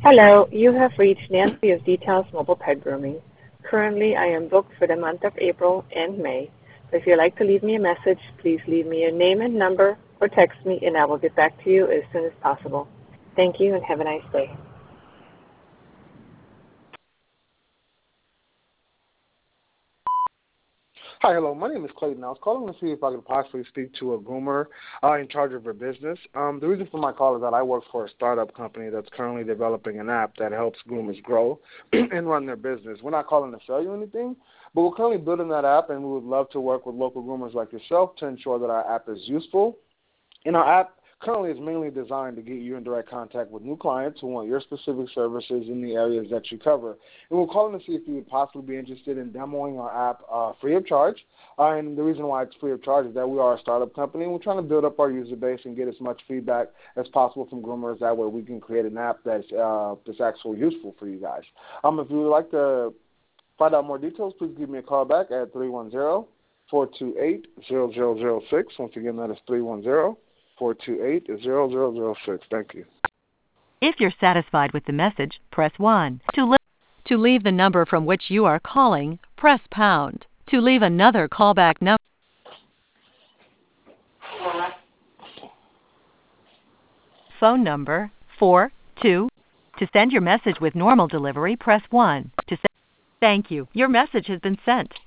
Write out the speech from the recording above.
Hello, you have reached Nancy of Details Mobile Pet Grooming. Currently, I am booked for the month of April and May. So if you'd like to leave me a message, please leave me your name and number or text me and I will get back to you as soon as possible. Thank you and have a nice day. Hi, hello. My name is Clayton. I was calling to see if I could possibly speak to a groomer in charge of her business. The reason for my call is that I work for a startup company that's currently developing an app that helps groomers grow and run their business. We're not calling to sell you anything, but we're currently building that app, and we would love to work with local groomers like yourself to ensure that our app is useful. And our app currently is mainly designed to get you in direct contact with new clients who want your specific services in the areas that you cover. And we're calling to see if you would possibly be interested in demoing our app free of charge. And the reason why it's free of charge is that we are a startup company, and we're trying to build up our user base and get as much feedback as possible from groomers. That way we can create an app that's actually useful for you guys. If you would like to find out more details, please give me a call back at 310-428-0006. Once again, that is 310-428-0006. Thank you. If you're satisfied with the message, press 1. To leave the number from which you are calling, press pound. To leave another callback number, phone number 42. To send your message with normal delivery, press 1. Thank you. Your message has been sent.